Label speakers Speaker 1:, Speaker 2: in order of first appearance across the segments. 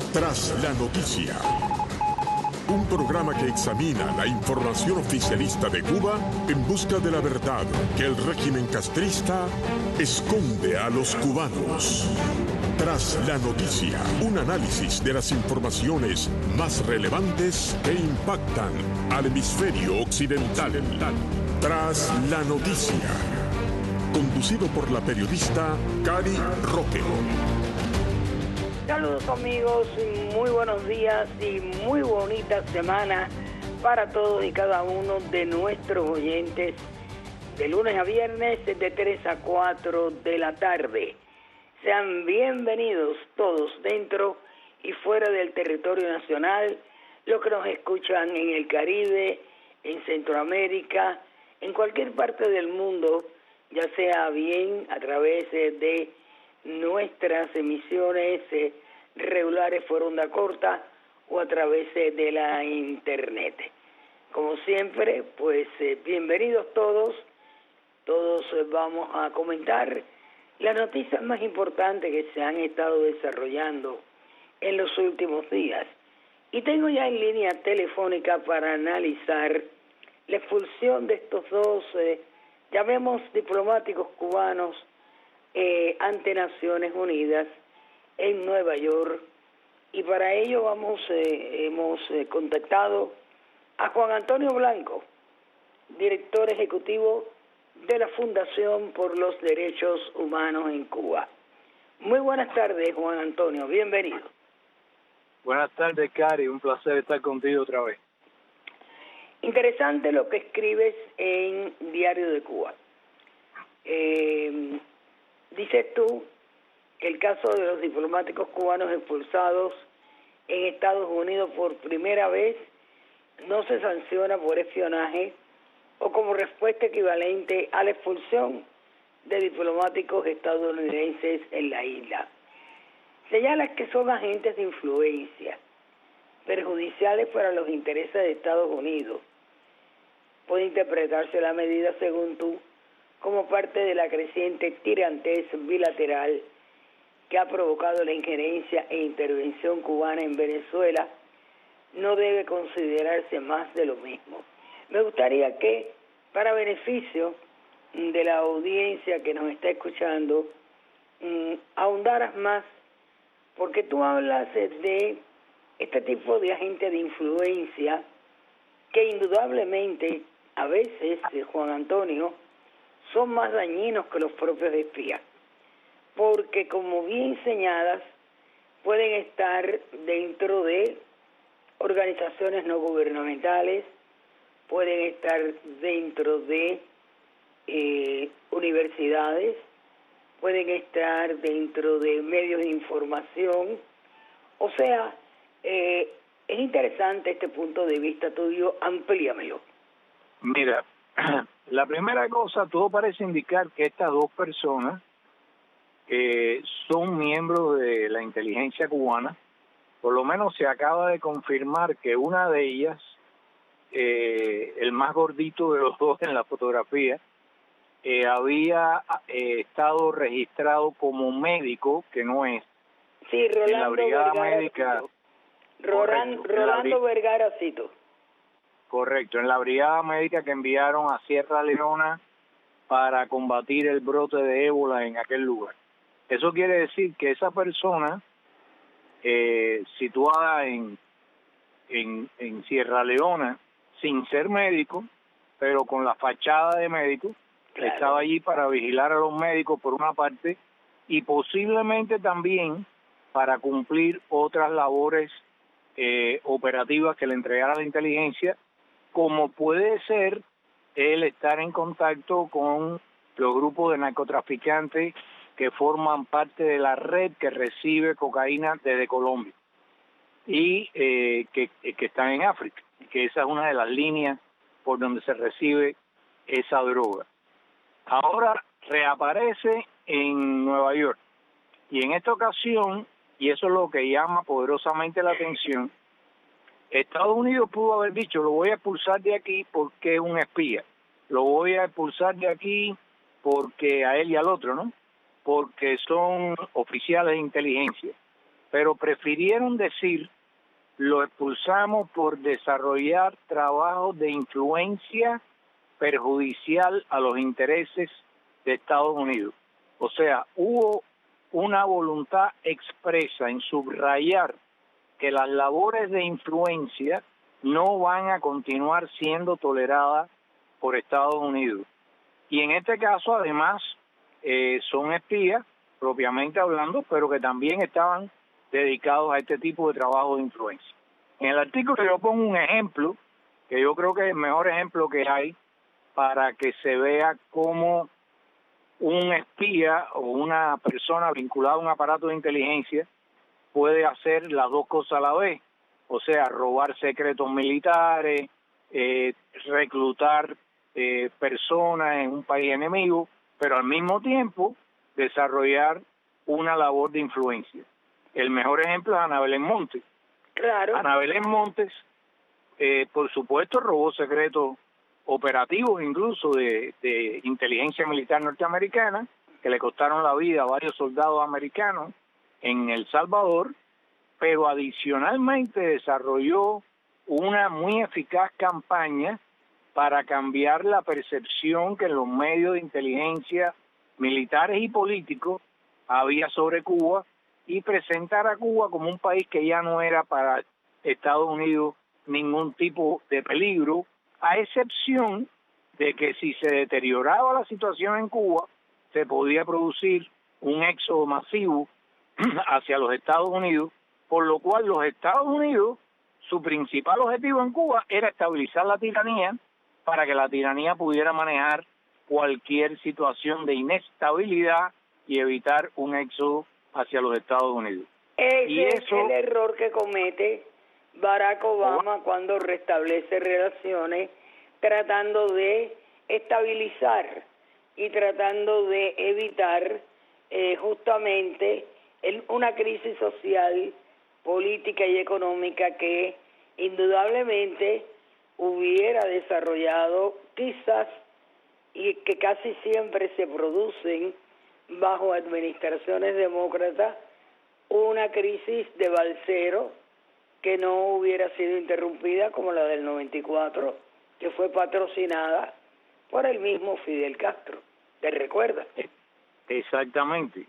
Speaker 1: Tras la noticia, un programa que examina la información oficialista de Cuba en busca de la verdad que el régimen castrista esconde a los cubanos. Tras la noticia, un análisis de las informaciones más relevantes que impactan al hemisferio occidental. Tras la noticia, conducido por la periodista Cari Roque.
Speaker 2: Saludos amigos, muy buenos días y muy bonita semana para todos y cada uno de nuestros oyentes de lunes a viernes de 3 a 4 de la tarde. Sean bienvenidos todos dentro y fuera del territorio nacional, los que nos escuchan en el Caribe, en Centroamérica, en cualquier parte del mundo, ya sea bien a través de nuestras emisiones regulares por onda corta o a través de la internet. Como siempre, pues bienvenidos todos vamos a comentar las noticias más importantes que se han estado desarrollando en los últimos días. Y tengo ya en línea telefónica para analizar la expulsión de estos dos, llamemos diplomáticos cubanos, ante Naciones Unidas en Nueva York. Y para ello hemos contactado a Juan Antonio Blanco, director ejecutivo de la Fundación por los Derechos Humanos en Cuba. Muy buenas tardes, Juan Antonio, bienvenido.
Speaker 3: Buenas tardes, Cari, un placer estar contigo otra vez.
Speaker 2: Interesante lo que escribes en Diario de Cuba. Dices tú que el caso de los diplomáticos cubanos expulsados en Estados Unidos por primera vez no se sanciona por espionaje o como respuesta equivalente a la expulsión de diplomáticos estadounidenses en la isla. Señala que son agentes de influencia perjudiciales para los intereses de Estados Unidos. Puede interpretarse la medida, según tú, como parte de la creciente tirantez bilateral que ha provocado la injerencia e intervención cubana en Venezuela. No debe considerarse más de lo mismo. Me gustaría que, para beneficio de la audiencia que nos está escuchando, ahondaras más, porque tú hablas de este tipo de agentes de influencia que indudablemente a veces, Juan Antonio, son más dañinos que los propios espías, porque como bien señalas, pueden estar dentro de organizaciones no gubernamentales, pueden estar dentro de universidades, pueden estar dentro de medios de información. O sea, es interesante este punto de vista tuyo, amplíamelo.
Speaker 3: Mira, la primera cosa, todo parece indicar que estas dos personas son miembros de la inteligencia cubana. Por lo menos se acaba de confirmar que una de ellas, el más gordito de los dos en la fotografía, había estado registrado como médico, que no es.
Speaker 2: Sí, Rolando
Speaker 3: en la brigada
Speaker 2: Vergara
Speaker 3: médica.
Speaker 2: Rolando Vergara Cito.
Speaker 3: Correcto, en la brigada médica que enviaron a Sierra Leona para combatir el brote de ébola en aquel lugar. Eso quiere decir que esa persona, situada en Sierra Leona, sin ser médico, pero con la fachada de médico, claro, estaba allí para vigilar a los médicos por una parte y posiblemente también para cumplir otras labores operativas que le entregara la inteligencia, como puede ser el estar en contacto con los grupos de narcotraficantes que forman parte de la red que recibe cocaína desde Colombia y que están en África, que esa es una de las líneas por donde se recibe esa droga. Ahora reaparece en Nueva York y en esta ocasión, y eso es lo que llama poderosamente la atención, Estados Unidos pudo haber dicho: lo voy a expulsar de aquí porque es un espía, lo voy a expulsar de aquí porque a él y al otro, ¿no? Porque son oficiales de inteligencia. pero prefirieron decir lo expulsamos por desarrollar trabajos de influencia perjudicial a los intereses de Estados Unidos. O sea, hubo una voluntad expresa en subrayar que las labores de influencia no van a continuar siendo toleradas por Estados Unidos. Y en este caso, además, son espías, propiamente hablando, pero que también estaban dedicados a este tipo de trabajo de influencia. En el artículo yo pongo un ejemplo, que yo creo que es el mejor ejemplo que hay para que se vea cómo un espía o una persona vinculada a un aparato de inteligencia puede hacer las dos cosas a la vez, o sea, robar secretos militares, reclutar personas en un país enemigo, pero al mismo tiempo desarrollar una labor de influencia. El mejor ejemplo es Ana Belén Montes.
Speaker 2: Claro.
Speaker 3: Ana Belén Montes, por supuesto, robó secretos operativos incluso de inteligencia militar norteamericana, que le costaron la vida a varios soldados americanos en El Salvador, pero adicionalmente desarrolló una muy eficaz campaña para cambiar la percepción que en los medios de inteligencia militares y políticos había sobre Cuba y presentar a Cuba como un país que ya no era para Estados Unidos ningún tipo de peligro, a excepción de que si se deterioraba la situación en Cuba, se podía producir un éxodo masivo hacia los Estados Unidos, por lo cual los Estados Unidos, su principal objetivo en Cuba era estabilizar la tiranía para que la tiranía pudiera manejar cualquier situación de inestabilidad y evitar un éxodo hacia los Estados Unidos.
Speaker 2: Ese es el error que comete Barack Obama cuando restablece relaciones tratando de estabilizar y tratando de evitar justamente una crisis social, política y económica que indudablemente hubiera desarrollado quizás y que casi siempre se producen bajo administraciones demócratas, una crisis de balsero que no hubiera sido interrumpida como la del 94, que fue patrocinada por el mismo Fidel Castro. ¿Te recuerdas?
Speaker 3: Exactamente.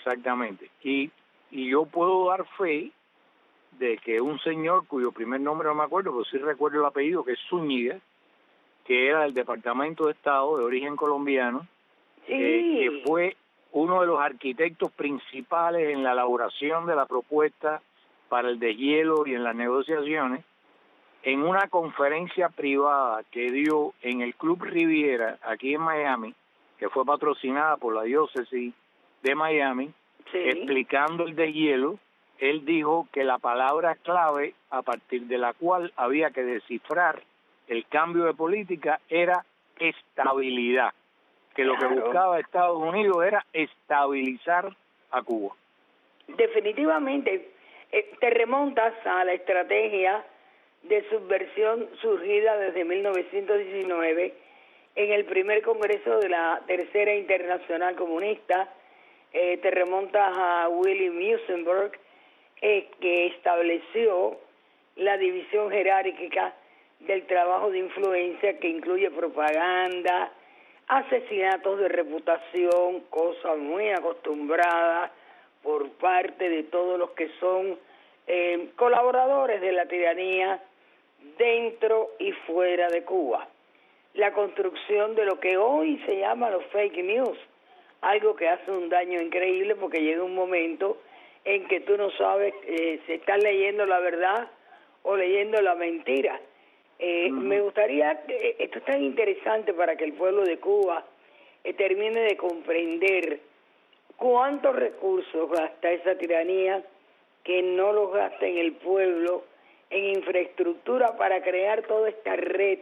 Speaker 3: Y yo puedo dar fe de que un señor cuyo primer nombre no me acuerdo, pero sí recuerdo el apellido, que es Zúñiga, que era del Departamento de Estado de origen colombiano,
Speaker 2: sí,
Speaker 3: que fue uno de los arquitectos principales en la elaboración de la propuesta para el deshielo y en las negociaciones, en una conferencia privada que dio en el Club Riviera, aquí en Miami, que fue patrocinada por la diócesis de Miami,
Speaker 2: sí,
Speaker 3: explicando el deshielo. Él dijo que la palabra clave a partir de la cual había que descifrar el cambio de política era estabilidad, que lo que buscaba Estados Unidos era estabilizar a Cuba.
Speaker 2: Definitivamente, te remontas a la estrategia de subversión surgida desde 1919 en el primer congreso de la Tercera Internacional Comunista. Te remontas a Willy Musenberg, que estableció la división jerárquica del trabajo de influencia, que incluye propaganda, asesinatos de reputación, cosa muy acostumbrada por parte de todos los que son colaboradores de la tiranía dentro y fuera de Cuba. La construcción de lo que hoy se llama los fake news, algo que hace un daño increíble porque llega un momento en que tú no sabes si estás leyendo la verdad o leyendo la mentira. Me gustaría, esto es tan interesante para que el pueblo de Cuba termine de comprender cuántos recursos gasta esa tiranía que no los gasta en el pueblo, en infraestructura para crear toda esta red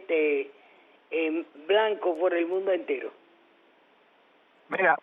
Speaker 2: blanco por el mundo entero.
Speaker 3: Mira,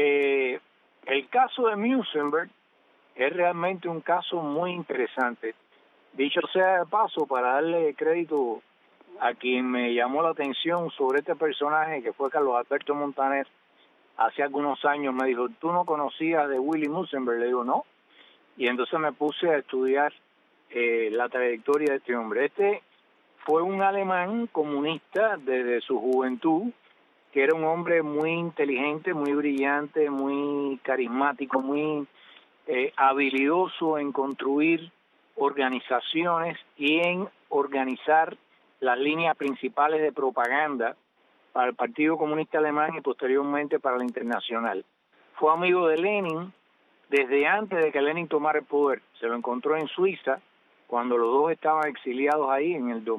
Speaker 3: el caso de Musenberg es realmente un caso muy interesante. Dicho sea de paso, para darle crédito a quien me llamó la atención sobre este personaje, que fue Carlos Alberto Montaner, hace algunos años me dijo, ¿tú no conocías de Willy Musenberg? Le digo, no. y entonces me puse a estudiar la trayectoria de este hombre. Este fue un alemán comunista desde su juventud, que era un hombre muy inteligente, muy brillante, muy carismático, muy habilidoso en construir organizaciones y en organizar las líneas principales de propaganda para el Partido Comunista Alemán y posteriormente para la Internacional. Fue amigo de Lenin desde antes de que Lenin tomara el poder. Se lo encontró en Suiza cuando los dos estaban exiliados ahí en el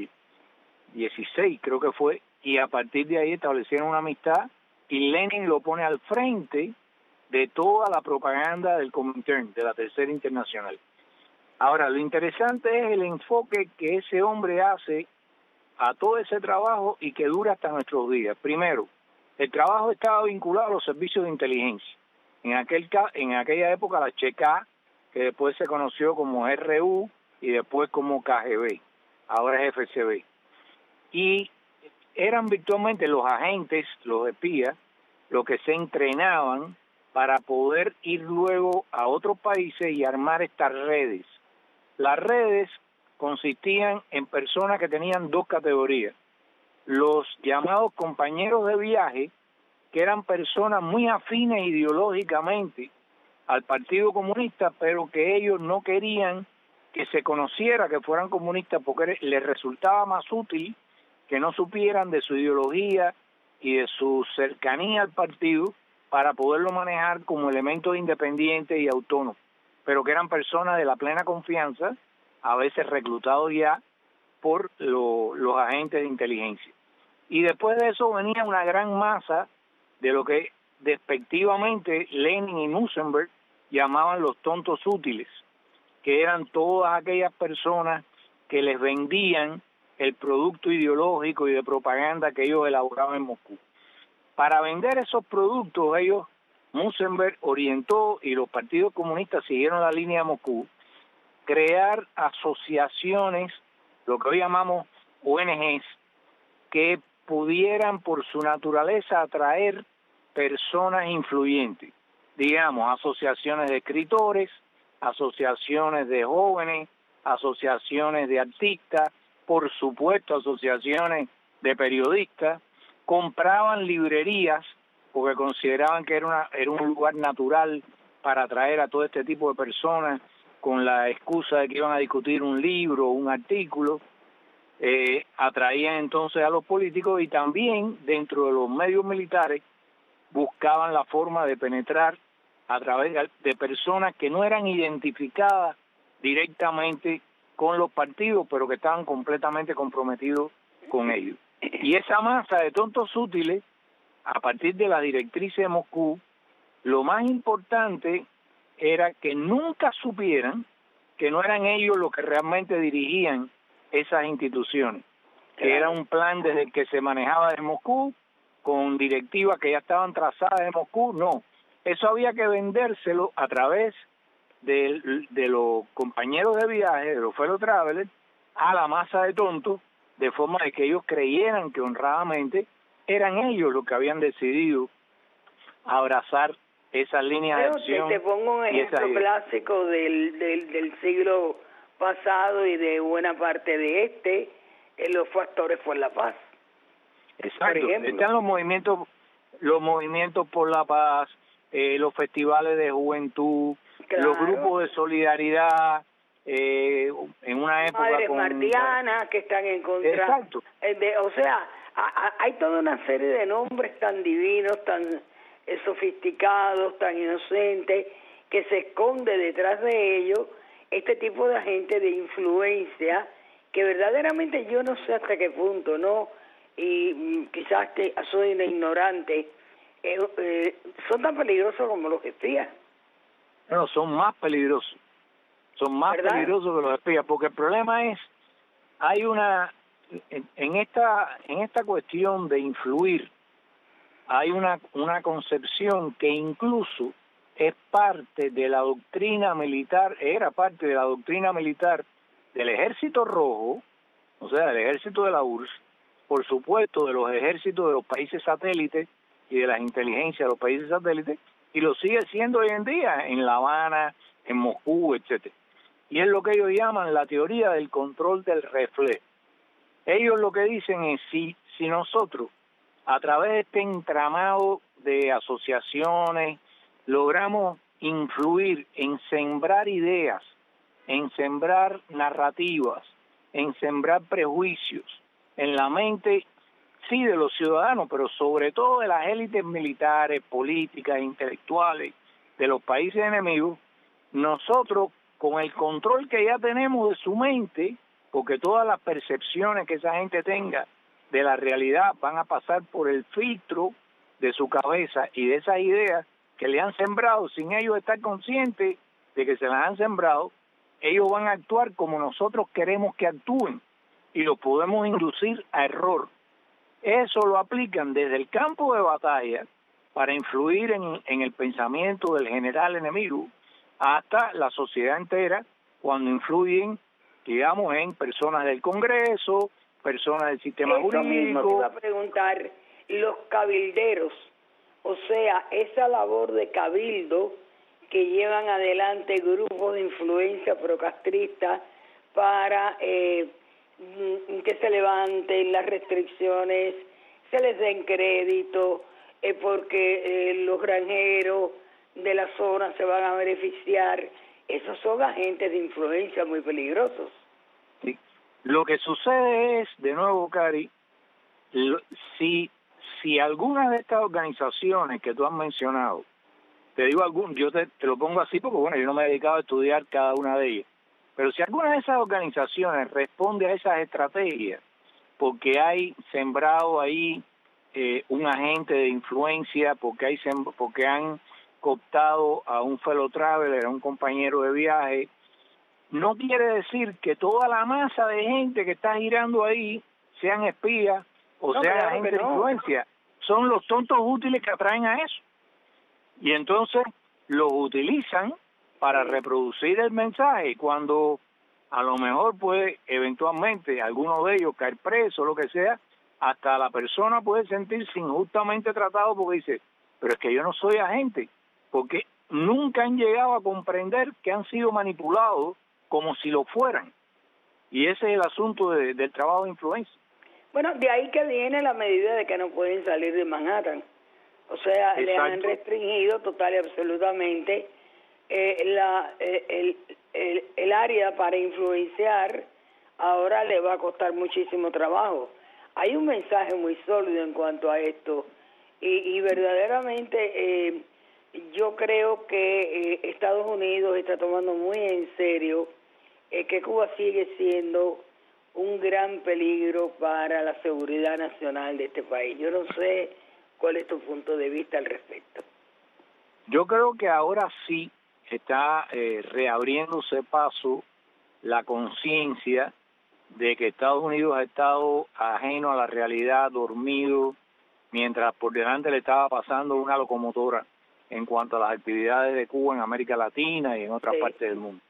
Speaker 3: 2016, creo que fue, y a partir de ahí establecieron una amistad y Lenin lo pone al frente de toda la propaganda del Comintern, de la Tercera Internacional. Ahora, lo interesante es el enfoque que ese hombre hace a todo ese trabajo y que dura hasta nuestros días. Primero, el trabajo estaba vinculado a los servicios de inteligencia. En aquella época la CHK, que después se conoció como RU y después como KGB, ahora es FSB. Y eran virtualmente los agentes, los espías, los que se entrenaban para poder ir luego a otros países y armar estas redes. Las redes consistían en personas que tenían dos categorías. Los llamados compañeros de viaje, que eran personas muy afines ideológicamente al Partido Comunista, pero que ellos no querían que se conociera que fueran comunistas porque les resultaba más útil que no supieran de su ideología y de su cercanía al partido para poderlo manejar como elementos independientes y autónomos, pero que eran personas de la plena confianza, a veces reclutados ya por los agentes de inteligencia. Y después de eso venía una gran masa de lo que despectivamente Lenin y Musenberg llamaban los tontos útiles, que eran todas aquellas personas que les vendían el producto ideológico y de propaganda que ellos elaboraban en Moscú. Para vender esos productos, Musenberg orientó, y los partidos comunistas siguieron la línea de Moscú, crear asociaciones, lo que hoy llamamos ONGs, que pudieran por su naturaleza atraer personas influyentes, digamos, asociaciones de escritores, asociaciones de jóvenes, asociaciones de artistas, por supuesto asociaciones de periodistas. Compraban librerías porque consideraban que era un lugar natural para atraer a todo este tipo de personas con la excusa de que iban a discutir un libro o un artículo. Atraían entonces a los políticos y también dentro de los medios militares buscaban la forma de penetrar a través de personas que no eran identificadas directamente con los partidos, pero que estaban completamente comprometidos con ellos. Y esa masa de tontos útiles, a partir de las directrices de Moscú, lo más importante era que nunca supieran que no eran ellos los que realmente dirigían esas instituciones, que era un plan desde el que se manejaba de Moscú, con directivas que ya estaban trazadas de Moscú. No, eso había que vendérselo a través de los compañeros de viaje, de los fellow travelers, a la masa de tontos, de forma de que ellos creyeran que honradamente eran ellos los que habían decidido abrazar esas líneas de acción.
Speaker 2: Te pongo un ejemplo clásico del siglo pasado y de buena parte de los factores por la paz.
Speaker 3: Exacto, están los movimientos por la paz, los festivales de juventud, claro, los grupos de solidaridad, en una época
Speaker 2: Madres martianas que están en contra.
Speaker 3: Exacto.
Speaker 2: O sea, hay toda una serie de nombres tan divinos, tan sofisticados, tan inocentes, que se esconde detrás de ellos este tipo de agente de influencia que verdaderamente yo no sé hasta qué punto, ¿no? Y quizás que soy una ignorante, son tan peligrosos como los espías.
Speaker 3: No, son más peligrosos. Son más peligrosos que los espías, porque el problema es, hay una, en esta cuestión de influir, hay una concepción que incluso es parte de la doctrina militar, era parte de la doctrina militar del Ejército Rojo, o sea, del Ejército de la URSS, por supuesto de los ejércitos de los países satélites y de las inteligencias de los países satélites, y lo sigue siendo hoy en día en La Habana, en Moscú, etcétera. Y es lo que ellos llaman la teoría del control del reflejo. Ellos lo que dicen es, si nosotros, a través de este entramado de asociaciones, logramos influir en sembrar ideas, en sembrar narrativas, en sembrar prejuicios en la mente, sí, de los ciudadanos, pero sobre todo de las élites militares, políticas, intelectuales de los países enemigos, nosotros, con el control que ya tenemos de su mente, porque todas las percepciones que esa gente tenga de la realidad van a pasar por el filtro de su cabeza y de esas ideas que le han sembrado sin ellos estar conscientes de que se las han sembrado, ellos van a actuar como nosotros queremos que actúen y los podemos inducir a error. Eso lo aplican desde el campo de batalla para influir en el pensamiento del general enemigo hasta la sociedad entera cuando influyen, digamos, en personas del Congreso, personas del sistema
Speaker 2: jurídico. Mismo te iba a preguntar, los cabilderos, o sea, esa labor de cabildo que llevan adelante grupos de influencia procastrista para que se levanten las restricciones, se les den crédito, porque los granjeros de la zona se van a beneficiar. Esos son agentes de influencia muy peligrosos.
Speaker 3: Sí. Lo que sucede es, de nuevo, Cari, si alguna de estas organizaciones que tú has mencionado, te digo yo te lo pongo así porque, bueno, yo no me he dedicado a estudiar cada una de ellas, pero si alguna de esas organizaciones responde a esas estrategias, porque hay sembrado ahí un agente de influencia, porque han cooptado a un fellow traveler, a un compañero de viaje, no quiere decir que toda la masa de gente que está girando ahí sean espías o sean agentes de influencia. Son los tontos útiles que atraen a eso. Y entonces los utilizan para reproducir el mensaje, cuando a lo mejor puede eventualmente alguno de ellos caer preso, lo que sea, hasta la persona puede sentirse injustamente tratado porque dice, pero es que yo no soy agente, porque nunca han llegado a comprender que han sido manipulados como si lo fueran. Y ese es el asunto del trabajo de influencia.
Speaker 2: Bueno, de ahí que viene la medida de que no pueden salir de Manhattan. O sea, exacto, le han restringido total y absolutamente el área para influenciar. Ahora le va a costar muchísimo trabajo. Hay un mensaje muy sólido en cuanto a esto y verdaderamente yo creo que Estados Unidos está tomando muy en serio que Cuba sigue siendo un gran peligro para la seguridad nacional de este país. Yo no sé cuál es tu punto de vista al respecto.
Speaker 3: Yo creo que ahora sí está reabriéndose paso la conciencia de que Estados Unidos ha estado ajeno a la realidad, dormido, mientras por delante le estaba pasando una locomotora en cuanto a las actividades de Cuba en América Latina y en otras partes del mundo.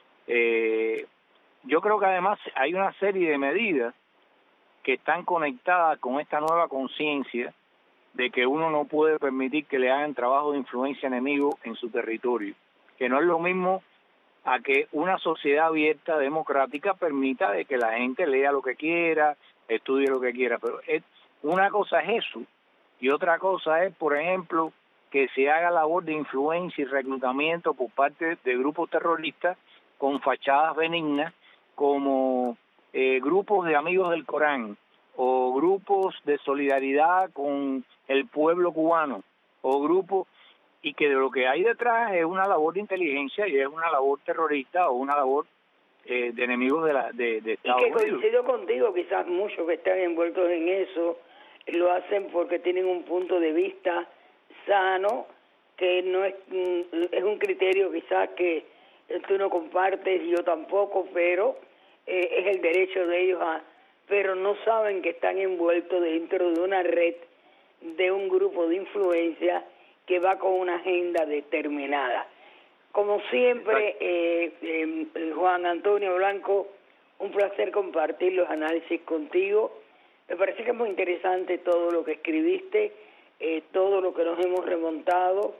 Speaker 3: Yo creo que además hay una serie de medidas que están conectadas con esta nueva conciencia de que uno no puede permitir que le hagan trabajo de influencia enemigo en su territorio, que no es lo mismo a que una sociedad abierta, democrática, permita de que la gente lea lo que quiera, estudie lo que quiera, pero una cosa es eso, y otra cosa es, por ejemplo, que se haga labor de influencia y reclutamiento por parte de grupos terroristas con fachadas benignas, como grupos de amigos del Corán, o grupos de solidaridad con el pueblo cubano, o grupos, y que de lo que hay detrás es una labor de inteligencia y es una labor terrorista o una labor de enemigos de Estados Unidos.
Speaker 2: Y que coincido contigo, quizás muchos que están envueltos en eso lo hacen porque tienen un punto de vista sano, que no es un criterio quizás que tú no compartes y yo tampoco, pero es el derecho de ellos pero no saben que están envueltos dentro de una red de un grupo de influencia que va con una agenda determinada. Como siempre, Juan Antonio Blanco, un placer compartir los análisis contigo. Me parece que es muy interesante todo lo que escribiste, todo lo que nos hemos remontado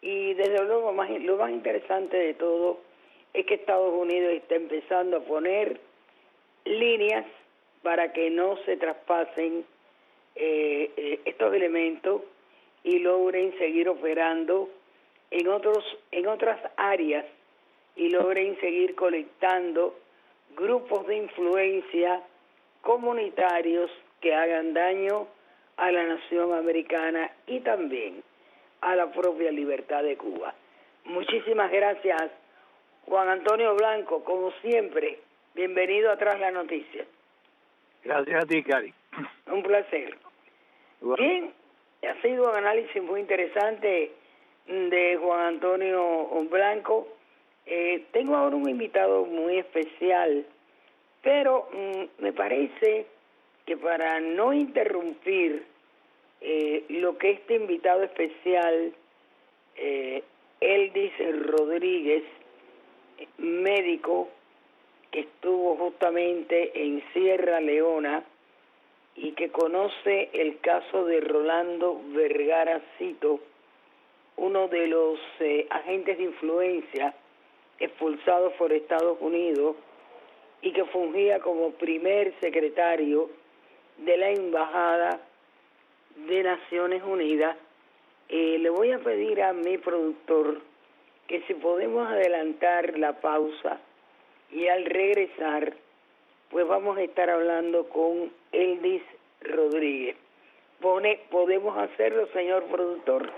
Speaker 2: Y desde luego lo más interesante de todo es que Estados Unidos está empezando a poner líneas para que no se traspasen estos elementos y logren seguir operando en otras áreas y logren seguir colectando grupos de influencia comunitarios que hagan daño a la nación americana y también a la propia libertad de Cuba. Muchísimas gracias, Juan Antonio Blanco, como siempre, bienvenido a Tras la Noticia.
Speaker 3: Gracias a ti, Cari.
Speaker 2: Un placer. Bien, ha sido un análisis muy interesante de Juan Antonio Blanco. Tengo ahora un invitado muy especial, pero me parece que para no interrumpir lo que este invitado especial, Eldis Rodríguez, médico que estuvo justamente en Sierra Leona y que conoce el caso de Rolando Vergara Cito, uno de los agentes de influencia expulsados por Estados Unidos y que fungía como primer secretario de la Embajada de Naciones Unidas. Le voy a pedir a mi productor que si podemos adelantar la pausa y al regresar pues vamos a estar hablando con Eldis Rodríguez. ¿Podemos hacerlo, señor productor?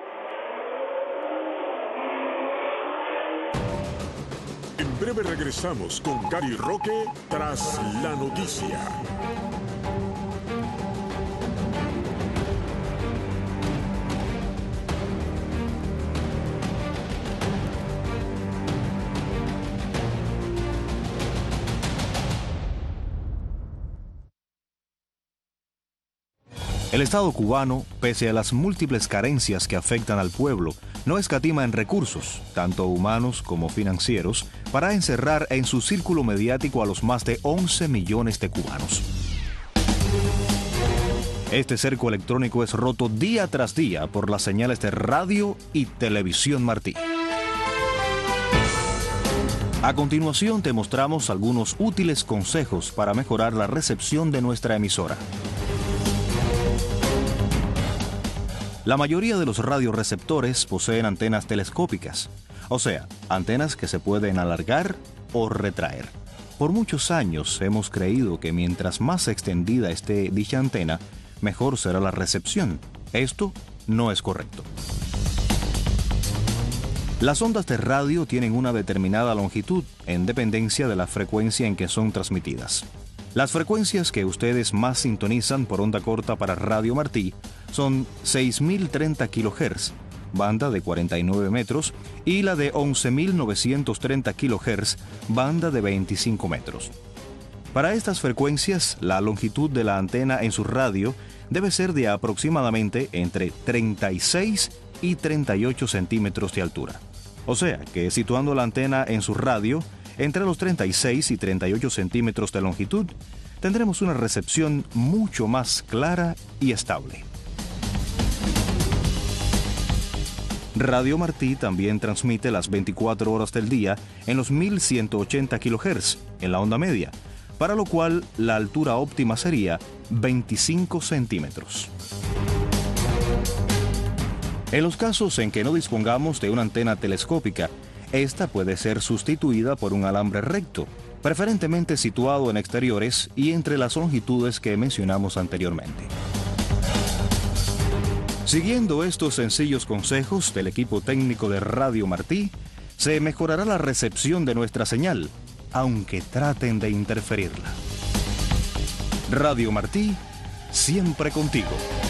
Speaker 1: En breve regresamos con Cari Roque tras la noticia.
Speaker 4: El Estado cubano, pese a las múltiples carencias que afectan al pueblo, no escatima en recursos, tanto humanos como financieros, para encerrar en su círculo mediático a los más de 11 millones de cubanos. Este cerco electrónico es roto día tras día por las señales de radio y televisión Martí. A continuación te mostramos algunos útiles consejos para mejorar la recepción de nuestra emisora. La mayoría de los radioreceptores poseen antenas telescópicas, o sea, antenas que se pueden alargar o retraer. Por muchos años hemos creído que mientras más extendida esté dicha antena, mejor será la recepción. Esto no es correcto. Las ondas de radio tienen una determinada longitud en dependencia de la frecuencia en que son transmitidas. Las frecuencias que ustedes más sintonizan por onda corta para Radio Martí son 6.030 kHz, banda de 49 metros, y la de 11.930 kHz, banda de 25 metros. Para estas frecuencias, la longitud de la antena en su radio debe ser de aproximadamente entre 36 y 38 centímetros de altura. O sea que situando la antena en su radio, entre los 36 y 38 centímetros de longitud, tendremos una recepción mucho más clara y estable. Radio Martí también transmite las 24 horas del día en los 1180 kHz, en la onda media, para lo cual la altura óptima sería 25 centímetros. En los casos en que no dispongamos de una antena telescópica, esta puede ser sustituida por un alambre recto, preferentemente situado en exteriores y entre las longitudes que mencionamos anteriormente. Siguiendo estos sencillos consejos del equipo técnico de Radio Martí, se mejorará la recepción de nuestra señal, aunque traten de interferirla. Radio Martí, siempre contigo.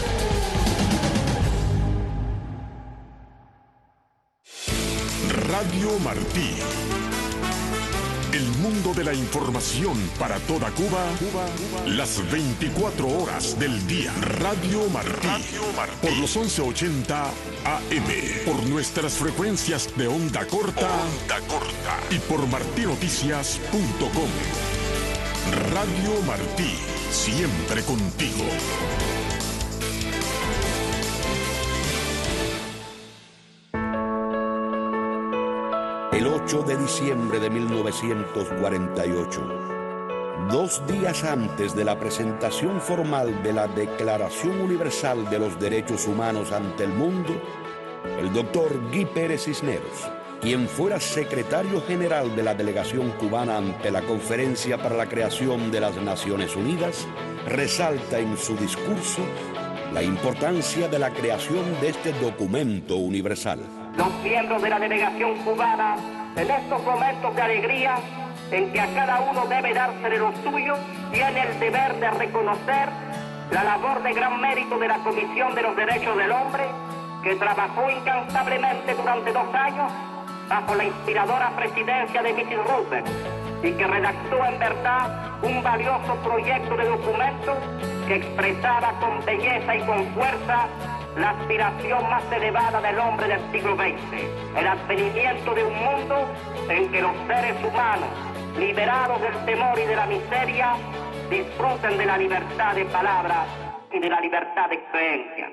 Speaker 1: Radio Martí. El mundo de la información para toda Cuba, las 24 horas del día. Radio Martí. Por los 1180 AM. Por nuestras frecuencias de onda corta. Y por martinoticias.com. Radio Martí. Siempre contigo.
Speaker 5: 8 de diciembre de 1948, 2 días antes de la presentación formal de la Declaración Universal de los Derechos Humanos ante el mundo, el doctor Guy Pérez Cisneros, quien fuera secretario general de la delegación cubana ante la Conferencia para la Creación de las Naciones Unidas, resalta en su discurso la importancia de la creación de este documento universal.
Speaker 6: Los miembros de la delegación cubana, en estos momentos de alegría, en que a cada uno debe dársele lo suyo, tiene el deber de reconocer la labor de gran mérito de la Comisión de los Derechos del Hombre, que trabajó incansablemente durante 2 años bajo la inspiradora presidencia de Mrs. Roosevelt y que redactó en verdad un valioso proyecto de documento que expresaba con belleza y con fuerza la aspiración más elevada del hombre del siglo XX, el advenimiento de un mundo en que los seres humanos, liberados del temor y de la miseria, disfruten de la libertad de palabra y de la libertad de creencia.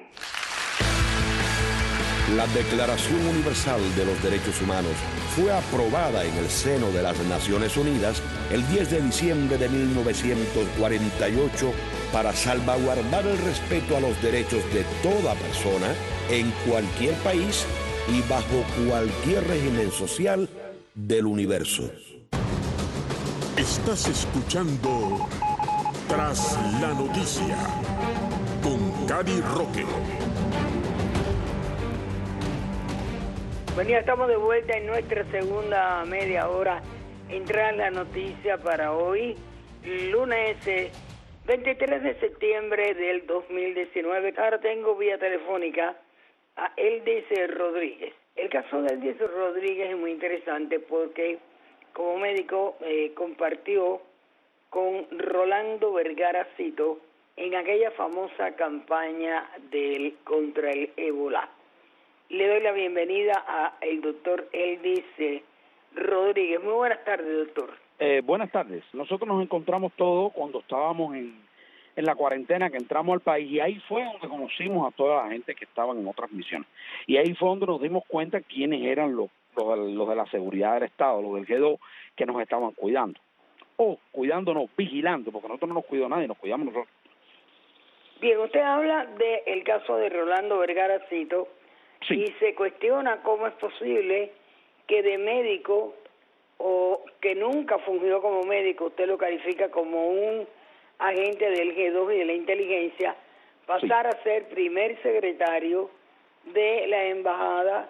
Speaker 5: La Declaración Universal de los Derechos Humanos fue aprobada en el seno de las Naciones Unidas el 10 de diciembre de 1948 para salvaguardar el respeto a los derechos de toda persona en cualquier país y bajo cualquier régimen social del universo.
Speaker 1: Estás escuchando Tras la Noticia con Cady Roque.
Speaker 2: Bueno, ya estamos de vuelta en nuestra segunda media hora en Tras la Noticia para hoy, lunes 23 de septiembre del 2019. Ahora tengo vía telefónica a Eldis Rodríguez. El caso de Eldis Rodríguez es muy interesante porque como médico compartió con Rolando Vergara Cito en aquella famosa campaña contra el ébola. Le doy la bienvenida a el doctor Eldis Rodríguez. Muy buenas tardes, doctor.
Speaker 7: Buenas tardes. Nosotros nos encontramos todos cuando estábamos en la cuarentena, que entramos al país, y ahí fue donde conocimos a toda la gente que estaban en otras misiones. Y ahí fue donde nos dimos cuenta quiénes eran los de la seguridad del Estado, los del G2, que nos estaban cuidando. O cuidándonos, vigilando, porque nosotros no nos cuidó nadie, nos cuidamos nosotros.
Speaker 2: Bien, usted habla del caso de Rolando Vergara Cito. Sí. Y se cuestiona cómo es posible que de médico, o que nunca fungió como médico, usted lo califica como un agente del G2 y de la inteligencia, pasar a ser primer secretario de la Embajada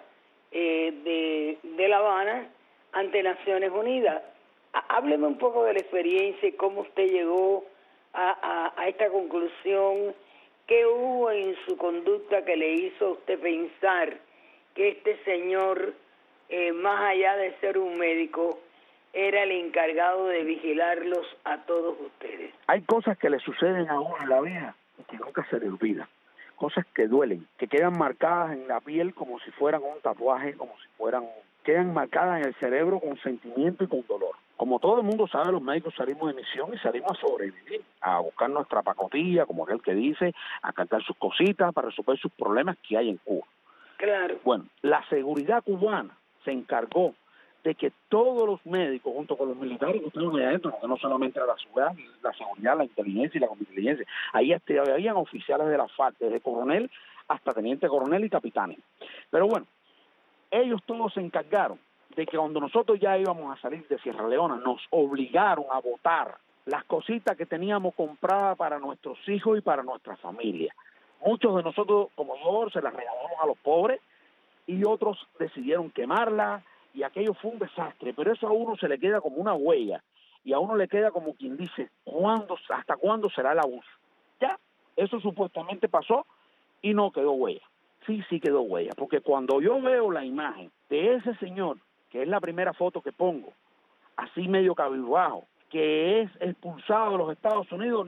Speaker 2: de La Habana ante Naciones Unidas. Hábleme un poco de la experiencia y cómo usted llegó a esta conclusión. ¿Qué hubo en su conducta que le hizo a usted pensar que este señor, más allá de ser un médico, era el encargado de vigilarlos a todos ustedes?
Speaker 7: Hay cosas que le suceden a uno en la vida y que nunca se le olvidan. Cosas que duelen, que quedan marcadas en la piel como si fueran un tatuaje, quedan marcadas en el cerebro con sentimiento y con dolor. Como todo el mundo sabe, los médicos salimos de misión y salimos a sobrevivir, a buscar nuestra pacotilla, como aquel que dice, a cantar sus cositas para resolver sus problemas que hay en Cuba.
Speaker 2: Claro.
Speaker 7: Bueno, la seguridad cubana se encargó de que todos los médicos, junto con los militares que estaban allá adentro, porque no solamente era la seguridad, la inteligencia y la contrainteligencia, ahí habían oficiales de la FARC, desde coronel hasta teniente coronel y capitanes. Pero bueno, ellos todos se encargaron de que cuando nosotros ya íbamos a salir de Sierra Leona, nos obligaron a botar las cositas que teníamos compradas para nuestros hijos y para nuestra familia. Muchos de nosotros, como yo, se las regalamos a los pobres y otros decidieron quemarlas y aquello fue un desastre, pero eso a uno se le queda como una huella y a uno le queda como quien dice, ¿hasta cuándo será el abuso? Ya, eso supuestamente pasó y no quedó huella. Sí quedó huella, porque cuando yo veo la imagen de ese señor, que es la primera foto que pongo, así medio cabizbajo, que es expulsado de los Estados Unidos,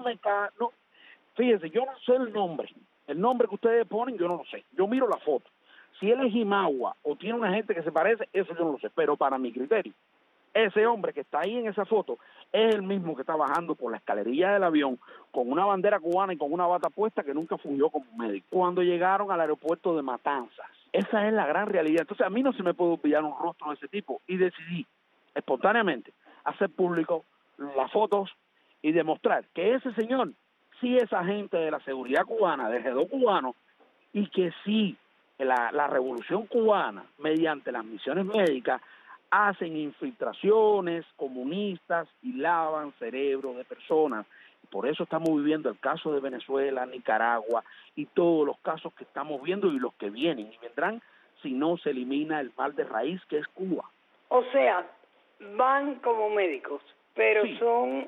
Speaker 7: fíjense, yo no sé el nombre que ustedes ponen, yo no lo sé, yo miro la foto, si él es Jimagua o tiene una gente que se parece, eso yo no lo sé, pero para mi criterio, ese hombre que está ahí en esa foto es el mismo que está bajando por la escalerilla del avión con una bandera cubana y con una bata puesta que nunca fungió como médico. Cuando llegaron al aeropuerto de Matanzas, Esa es la gran realidad. Entonces a mí no se me puede olvidar un rostro de ese tipo, y decidí espontáneamente hacer público las fotos y demostrar que ese señor sí es agente de la seguridad cubana, de G2 cubano, y que sí, la revolución cubana, mediante las misiones médicas, hacen infiltraciones comunistas y lavan cerebros de personas. Por eso estamos viviendo el caso de Venezuela, Nicaragua y todos los casos que estamos viendo y los que vienen y vendrán si no se elimina el mal de raíz que es Cuba.
Speaker 2: O sea, van como médicos, pero
Speaker 7: sí,
Speaker 2: son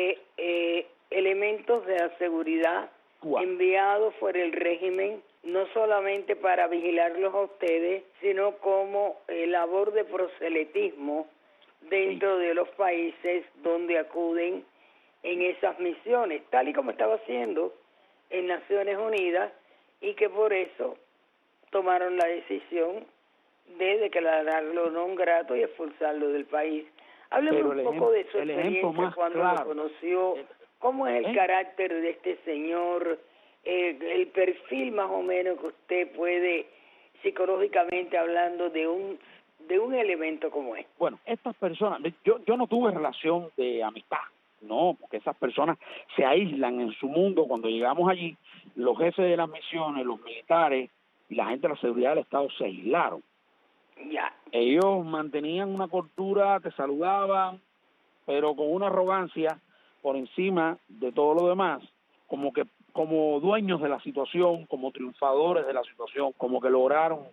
Speaker 2: elementos de la seguridad enviados por el régimen, no solamente para vigilarlos a ustedes, sino como labor de proselitismo dentro de los países donde acuden en esas misiones, tal y como estaba haciendo en Naciones Unidas, y que por eso tomaron la decisión de declararlo non grato y expulsarlo del país. Hábleme un poco de su experiencia cuando lo conoció, cómo es el carácter de este señor, el perfil más o menos que usted puede, psicológicamente hablando, de un elemento como este.
Speaker 7: Bueno, estas personas, yo no tuve relación de amistad, no, porque esas personas se aíslan en su mundo. Cuando llegamos allí, los jefes de las misiones, los militares y la gente de la seguridad del Estado se aislaron.
Speaker 2: Ya.
Speaker 7: Ellos mantenían una cordura, te saludaban, pero con una arrogancia por encima de todo lo demás, como dueños de la situación, como triunfadores de la situación, como que lograron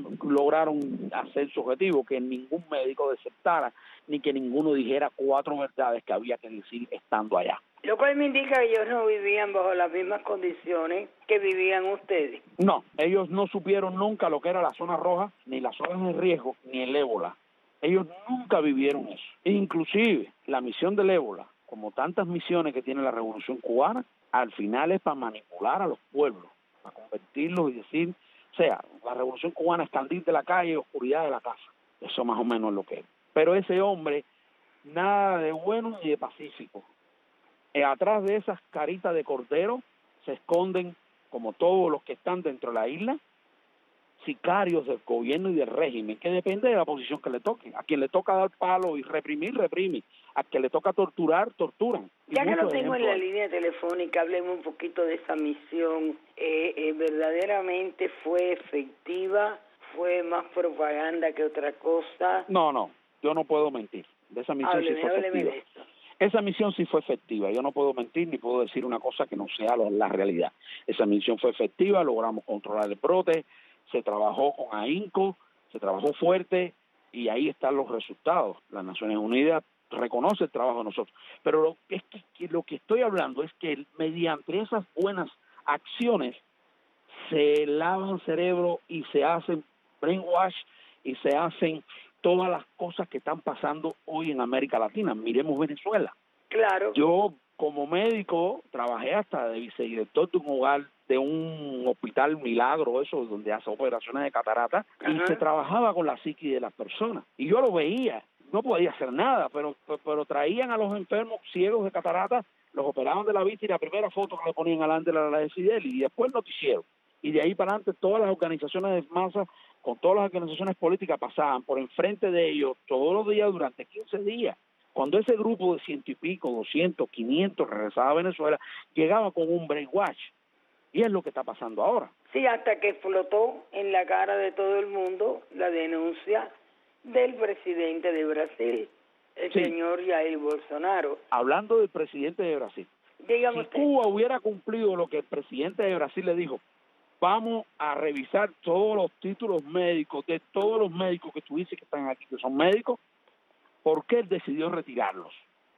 Speaker 7: hacer su objetivo, que ningún médico desertara, ni que ninguno dijera 4 verdades que había que decir estando allá.
Speaker 2: Lo cual me indica que ellos no vivían bajo las mismas condiciones que vivían ustedes.
Speaker 7: No, ellos no supieron nunca lo que era la zona roja, ni las zonas de riesgo, ni el ébola. Ellos nunca vivieron eso. Inclusive, la misión del ébola, como tantas misiones que tiene la Revolución Cubana, al final es para manipular a los pueblos, para convertirlos y decir, o sea, la Revolución Cubana es candil de la calle y oscuridad de la casa. Eso más o menos es lo que es. Pero ese hombre, nada de bueno ni de pacífico. Atrás de esas caritas de cordero se esconden, como todos los que están dentro de la isla, sicarios del gobierno y del régimen, que depende de la posición que le toque. A quien le toca dar palo y reprimir, reprime. A quien le toca torturar, torturan.
Speaker 2: Ya que lo tengo en la línea telefónica, hablemos un poquito de esa misión. ¿Verdaderamente fue efectiva? ¿Fue más propaganda que otra cosa?
Speaker 7: No, yo no puedo mentir. De esa misión sí fue efectiva. Esa misión sí fue efectiva. Yo no puedo mentir ni puedo decir una cosa que no sea la realidad. Esa misión fue efectiva, logramos controlar el brote, se trabajó con ahínco, se trabajó fuerte y ahí están los resultados. Las Naciones Unidas reconoce el trabajo de nosotros. Pero lo que estoy hablando es que mediante esas buenas acciones se lavan cerebro y se hacen brainwash y se hacen todas las cosas que están pasando hoy en América Latina. Miremos Venezuela.
Speaker 2: Claro.
Speaker 7: Yo como médico trabajé hasta de vicedirector de un hogar, de un hospital Milagro, eso donde hace operaciones de catarata, y se trabajaba con la psiqui de las personas. Y yo lo veía, no podía hacer nada, pero traían a los enfermos ciegos de catarata, los operaban de la vista y la primera foto que le ponían adelante era la de Fidel y después noticiero. Y de ahí para adelante todas las organizaciones de masa, con todas las organizaciones políticas, pasaban por enfrente de ellos todos los días durante 15 días. Cuando ese grupo de 100 y pico, 200, 500 regresaba a Venezuela, llegaba con un brainwash. Y es lo que está pasando ahora.
Speaker 2: Sí, hasta que explotó en la cara de todo el mundo la denuncia del presidente de Brasil, el señor Jair Bolsonaro.
Speaker 7: Hablando del presidente de Brasil,
Speaker 2: dígame
Speaker 7: si Cuba hubiera cumplido lo que el presidente de Brasil le dijo, vamos a revisar todos los títulos médicos de todos los médicos que tú dices que están aquí, que son médicos, ¿por qué él decidió retirarlos?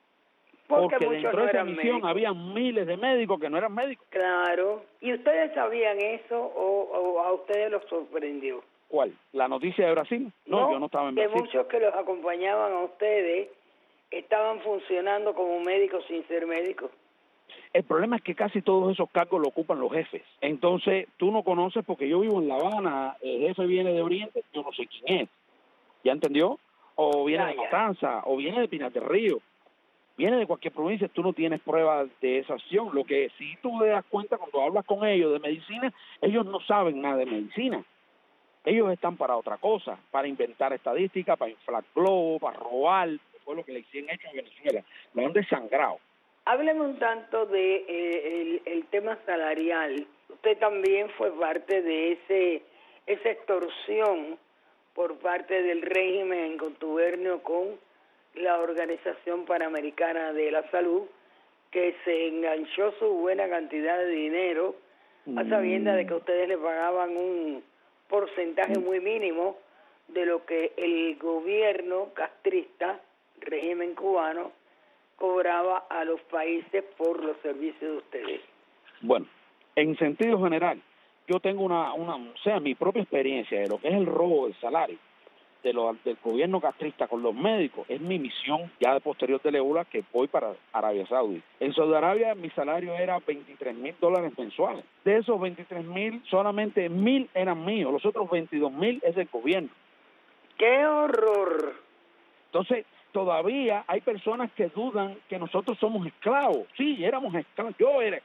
Speaker 7: Porque dentro de esa misión había miles de médicos que no eran médicos.
Speaker 2: Claro. ¿Y ustedes sabían eso o a ustedes los sorprendió?
Speaker 7: ¿Cuál? ¿La noticia de Brasil? No, yo no estaba en Brasil.
Speaker 2: Que muchos que los acompañaban a ustedes estaban funcionando como médicos sin ser médicos.
Speaker 7: El problema es que casi todos esos cargos lo ocupan los jefes. Entonces, tú no conoces, porque yo vivo en La Habana, el jefe viene de Oriente, yo no sé quién es. ¿Ya entendió? O viene de Matanza, o viene de Pinar del Río. Viene de cualquier provincia, tú no tienes pruebas de esa acción. Lo que sí tú te das cuenta cuando hablas con ellos de medicina, ellos no saben nada de medicina. Ellos están para otra cosa, para inventar estadísticas, para inflar globos, para robar, que fue lo que le hicieron hecho en Venezuela. Lo han desangrado.
Speaker 2: Hábleme un tanto de el tema salarial. Usted también fue parte de esa extorsión por parte del régimen en contubernio con la Organización Panamericana de la Salud, que se enganchó su buena cantidad de dinero a sabiendas de que ustedes le pagaban un porcentaje muy mínimo de lo que el gobierno castrista, régimen cubano, cobraba a los países por los servicios de ustedes.
Speaker 7: Bueno, en sentido general, yo tengo mi propia experiencia de lo que es el robo del salario del gobierno castrista con los médicos. Es mi misión ya de posterior de Leula, que voy para Arabia Saudí. En Saudi Arabia mi salario era $23,000 mensuales. De esos 23,000, solamente 1,000 eran míos, los otros 22,000 es del gobierno.
Speaker 2: ¡Qué horror!
Speaker 7: Entonces, todavía hay personas que dudan que nosotros somos esclavos. Sí, éramos esclavos, yo era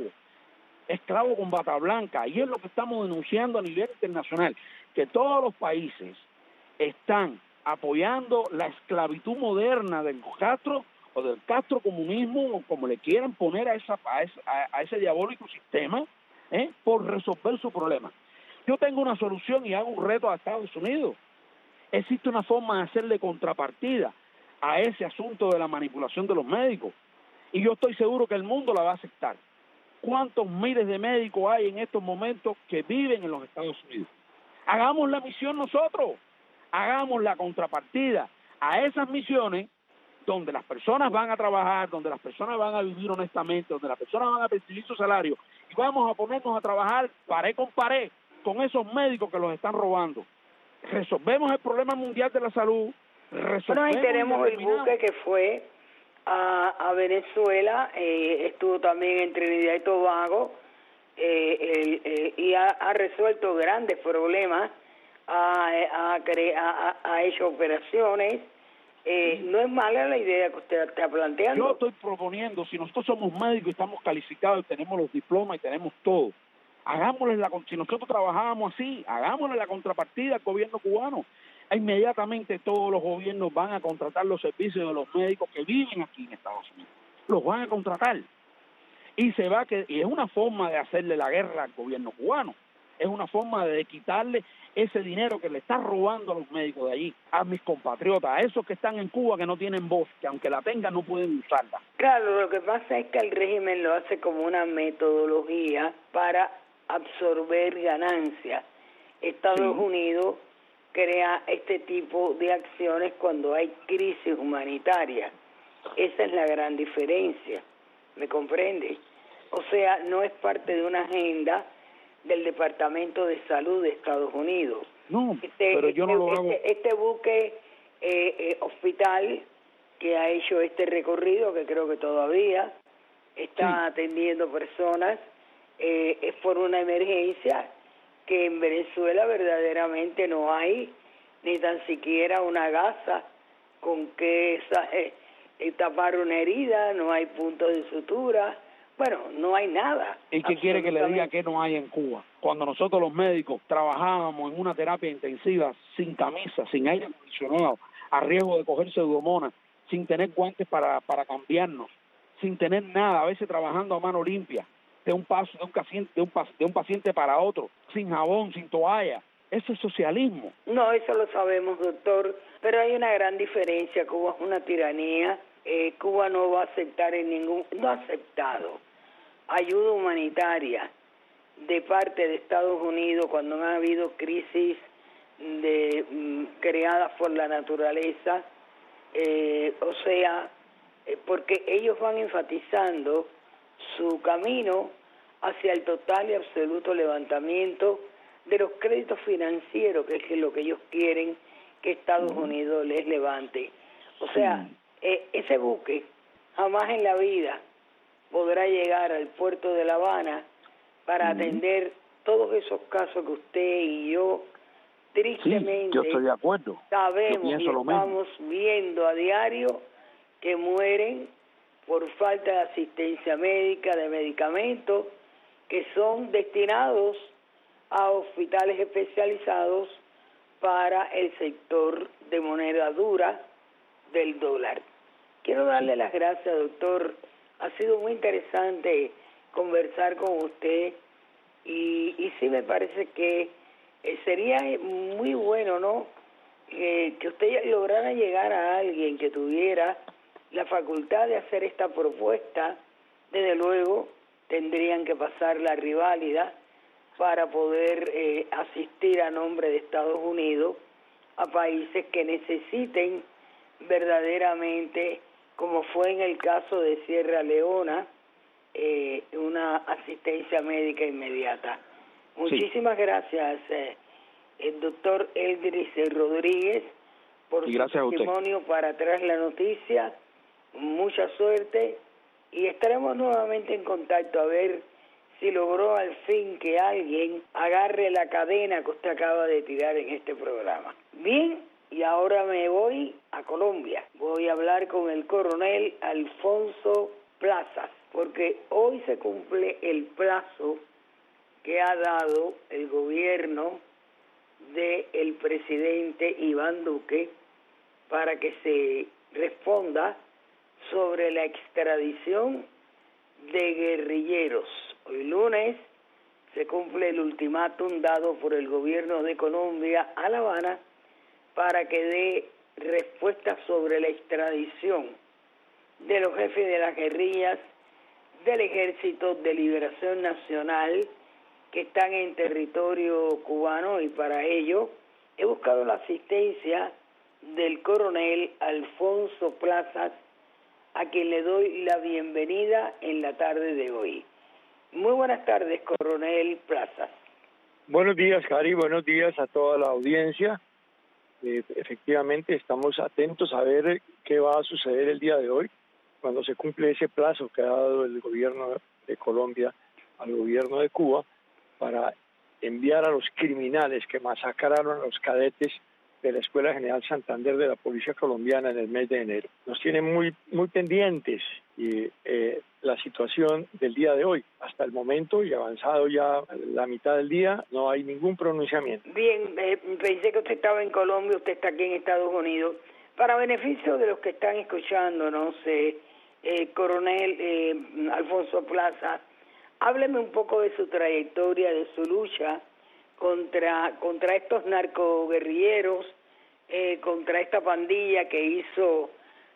Speaker 7: esclavo con bata blanca, y es lo que estamos denunciando a nivel internacional, que todos los países están apoyando la esclavitud moderna del Castro o del castrocomunismo, o como le quieran poner a ese diabólico sistema, por resolver su problema. Yo tengo una solución y hago un reto a Estados Unidos. Existe una forma de hacerle contrapartida a ese asunto de la manipulación de los médicos, y yo estoy seguro que el mundo la va a aceptar. ¿Cuántos miles de médicos hay en estos momentos que viven en los Estados Unidos? Hagamos la misión nosotros, hagamos la contrapartida a esas misiones donde las personas van a trabajar, donde las personas van a vivir honestamente, donde las personas van a percibir su salario, y vamos a ponernos a trabajar pared con esos médicos que los están robando. Resolvemos el problema mundial de la salud.
Speaker 2: Bueno, ahí tenemos el buque que fue a Venezuela, estuvo también en Trinidad y Tobago, y ha resuelto grandes problemas, ha hecho operaciones. No es mala la idea que usted está planteando.
Speaker 7: Yo estoy proponiendo, si nosotros somos médicos y estamos calificados, tenemos los diplomas y tenemos todo, si nosotros trabajábamos así, hagámosle la contrapartida al gobierno cubano. Inmediatamente todos los gobiernos van a contratar los servicios de los médicos que viven aquí en Estados Unidos. Los van a contratar. Y es una forma de hacerle la guerra al gobierno cubano. Es una forma de quitarle ese dinero que le está robando a los médicos de allí, a mis compatriotas, a esos que están en Cuba que no tienen voz, que aunque la tengan no pueden usarla.
Speaker 2: Claro, lo que pasa es que el régimen lo hace como una metodología para absorber ganancias. Estados Unidos crea este tipo de acciones cuando hay crisis humanitaria. Esa es la gran diferencia, ¿me comprende? O sea, no es parte de una agenda del Departamento de Salud de Estados Unidos.
Speaker 7: No, pero yo no lo hago.
Speaker 2: Este buque hospital que ha hecho este recorrido, que creo que todavía está atendiendo personas, es por una emergencia que en Venezuela verdaderamente no hay ni tan siquiera una gasa con que tapar una herida, no hay puntos de sutura, bueno, no hay nada.
Speaker 7: ¿Y qué quiere que le diga que no hay en Cuba? Cuando nosotros los médicos trabajábamos en una terapia intensiva, sin camisa, sin aire acondicionado, a riesgo de coger pseudomonas, sin tener guantes para cambiarnos, sin tener nada, a veces trabajando a mano limpia, de un paciente para otro, sin jabón, sin toalla. Eso es socialismo.
Speaker 2: No, eso lo sabemos, doctor, pero hay una gran diferencia. Cuba es una tiranía. Cuba no va a aceptar no ha aceptado ayuda humanitaria de parte de Estados Unidos cuando han habido crisis creadas por la naturaleza, porque ellos van enfatizando su camino hacia el total y absoluto levantamiento de los créditos financieros, que es lo que ellos quieren que Estados Unidos les levante. O sea, ese buque jamás en la vida podrá llegar al puerto de La Habana para atender todos esos casos que usted y yo tristemente
Speaker 7: yo estoy de acuerdo.
Speaker 2: Sabemos y estamos viendo a diario que mueren por falta de asistencia médica, de medicamentos que son destinados a hospitales especializados para el sector de moneda dura del dólar. Quiero darle las gracias, doctor. Ha sido muy interesante conversar con usted y sí me parece que sería muy bueno, ¿no?, que usted lograra llegar a alguien que tuviera la facultad de hacer esta propuesta. Desde luego tendrían que pasar la reválida para poder asistir a nombre de Estados Unidos a países que necesiten verdaderamente, como fue en el caso de Sierra Leona, una asistencia médica inmediata. Muchísimas gracias, el doctor Eldris Rodríguez, por su testimonio para traer la noticia. Mucha suerte y estaremos nuevamente en contacto a ver si logró al fin que alguien agarre la cadena que usted acaba de tirar en este programa. Bien, y ahora me voy a Colombia. Voy a hablar con el coronel Alfonso Plazas, porque hoy se cumple el plazo que ha dado el gobierno del presidente Iván Duque para que se responda sobre la extradición de guerrilleros. Hoy lunes se cumple el ultimátum dado por el gobierno de Colombia a La Habana para que dé respuesta sobre la extradición de los jefes de las guerrillas del Ejército de Liberación Nacional que están en territorio cubano, y para ello he buscado la asistencia del coronel Alfonso Plazas, a quien le doy la bienvenida en la tarde de hoy. Muy buenas tardes, coronel Plazas.
Speaker 8: Buenos días, Cari, buenos días a toda la audiencia. Efectivamente, estamos atentos a ver qué va a suceder el día de hoy, cuando se cumple ese plazo que ha dado el gobierno de Colombia al gobierno de Cuba para enviar a los criminales que masacraron a los cadetes de la Escuela General Santander de la Policía Colombiana en el mes de enero. Nos tienen muy pendientes y la situación del día de hoy. Hasta el momento, y avanzado ya la mitad del día, no hay ningún pronunciamiento.
Speaker 2: Bien, pensé que usted estaba en Colombia, usted está aquí en Estados Unidos. Para beneficio de los que están escuchándonos, coronel Alfonso Plaza, hábleme un poco de su trayectoria, de su lucha contra estos narcoguerrilleros, contra esta pandilla que hizo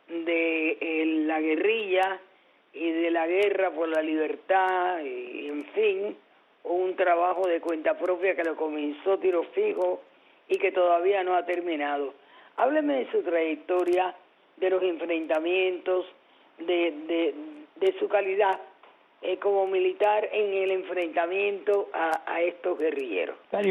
Speaker 2: de la guerrilla y de la guerra por la libertad, y en fin, un trabajo de cuenta propia que lo comenzó Tiro Fijo y que todavía no ha terminado. Hábleme de su trayectoria, de los enfrentamientos, de su calidad como militar en el enfrentamiento a estos guerrilleros.
Speaker 8: Cari,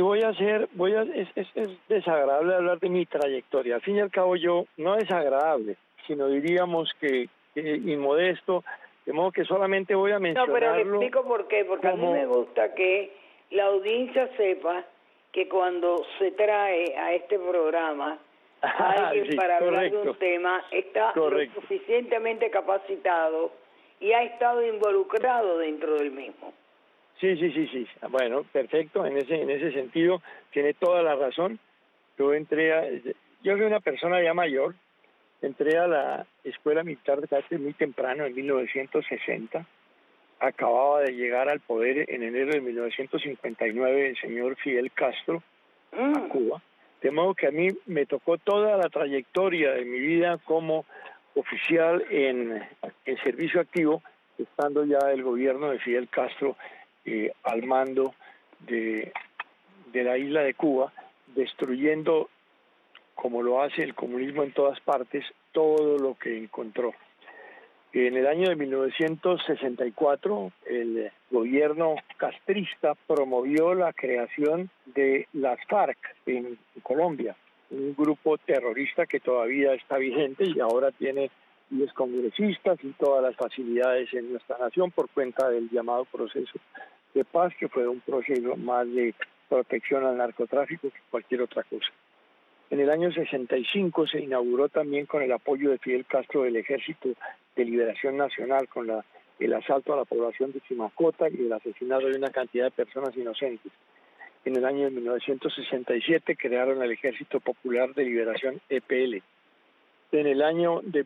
Speaker 8: es desagradable hablar de mi trayectoria. Al fin y al cabo, yo, no desagradable, sino diríamos que inmodesto, de modo que solamente voy a mencionarlo.
Speaker 2: No, pero le explico por qué, porque a mí me gusta que la audiencia sepa que cuando se trae a este programa a alguien para hablar de un tema, está lo suficientemente capacitado y ha estado involucrado dentro del mismo.
Speaker 8: Sí. Bueno, perfecto, en ese sentido tiene toda la razón. Yo soy una persona ya mayor, entré a la Escuela Militar de Cadetes muy temprano, en 1960. Acababa de llegar al poder en enero de 1959 el señor Fidel Castro a Cuba. De modo que a mí me tocó toda la trayectoria de mi vida como oficial en servicio activo, estando ya el gobierno de Fidel Castro al mando de la isla de Cuba, destruyendo, como lo hace el comunismo en todas partes, todo lo que encontró. En el año de 1964, el gobierno castrista promovió la creación de las FARC en Colombia, un grupo terrorista que todavía está vigente y ahora tiene 10 congresistas y todas las facilidades en nuestra nación por cuenta del llamado proceso de paz, que fue un proceso más de protección al narcotráfico que cualquier otra cosa. En el año 65 se inauguró también, con el apoyo de Fidel Castro, el Ejército de Liberación Nacional, con el asalto a la población de Chimacota y el asesinato de una cantidad de personas inocentes. En el año de 1967 crearon el Ejército Popular de Liberación, EPL. En el año de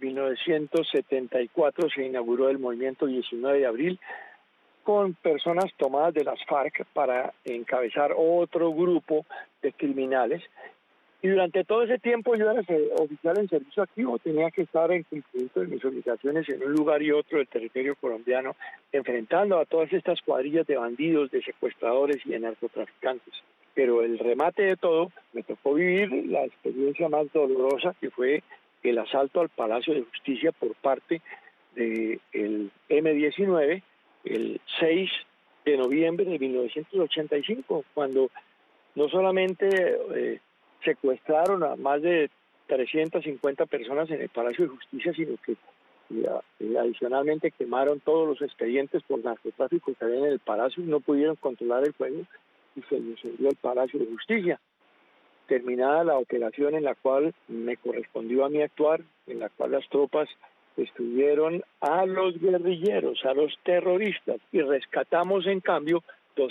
Speaker 8: 1974 se inauguró el movimiento 19 de abril con personas tomadas de las FARC para encabezar otro grupo de criminales. Y durante todo ese tiempo yo era oficial en servicio activo, tenía que estar en cumplimiento de mis obligaciones en un lugar y otro del territorio colombiano, enfrentando a todas estas cuadrillas de bandidos, de secuestradores y de narcotraficantes. Pero el remate de todo, me tocó vivir la experiencia más dolorosa, que fue el asalto al Palacio de Justicia por parte del M-19, el 6 de noviembre de 1985, cuando no solamente secuestraron a más de 350 personas en el Palacio de Justicia, sino que adicionalmente quemaron todos los expedientes por narcotráfico que había en el Palacio y no pudieron controlar el fuego y se incendió el Palacio de Justicia. Terminada la operación en la cual me correspondió a mí actuar, en la cual las tropas estuvieron a los guerrilleros, a los terroristas, y rescatamos en cambio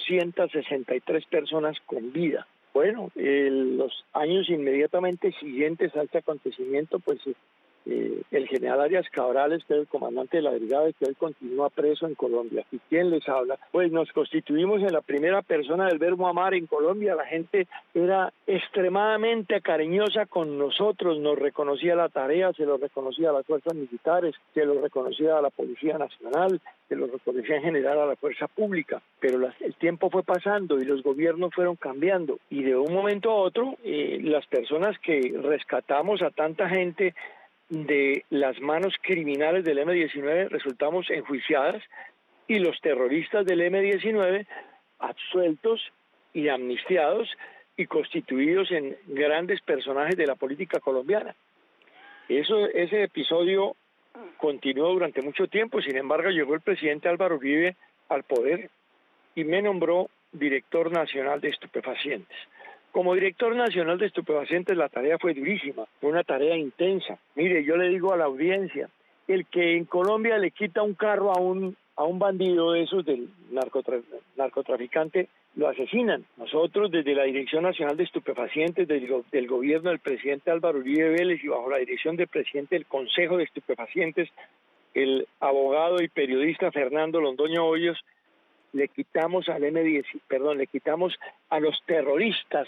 Speaker 8: 263 personas con vida. Bueno, los años inmediatamente siguientes a este acontecimiento, pues el general Arias Cabrales, que es el comandante de la brigada y que hoy continúa preso en Colombia. ¿Y quién les habla? Pues nos constituimos en la primera persona del verbo amar en Colombia. La gente era extremadamente cariñosa con nosotros, nos reconocía la tarea, se lo reconocía a las fuerzas militares, se lo reconocía a la Policía Nacional, se lo reconocía en general a la fuerza pública, pero el tiempo fue pasando y los gobiernos fueron cambiando, y de un momento a otro las personas que rescatamos a tanta gente de las manos criminales del M-19 resultamos enjuiciadas, y los terroristas del M-19 absueltos y amnistiados y constituidos en grandes personajes de la política colombiana. Ese episodio continuó durante mucho tiempo. Sin embargo, llegó el presidente Álvaro Uribe al poder y me nombró director nacional de estupefacientes. Como director nacional de estupefacientes la tarea fue durísima, fue una tarea intensa. Mire, yo le digo a la audiencia, el que en Colombia le quita un carro a un bandido de esos del narcotraficante, lo asesinan. Nosotros desde la Dirección Nacional de Estupefacientes, del gobierno del presidente Álvaro Uribe Vélez y bajo la dirección del presidente del Consejo de Estupefacientes, el abogado y periodista Fernando Londoño Hoyos, le quitamos le quitamos a los terroristas,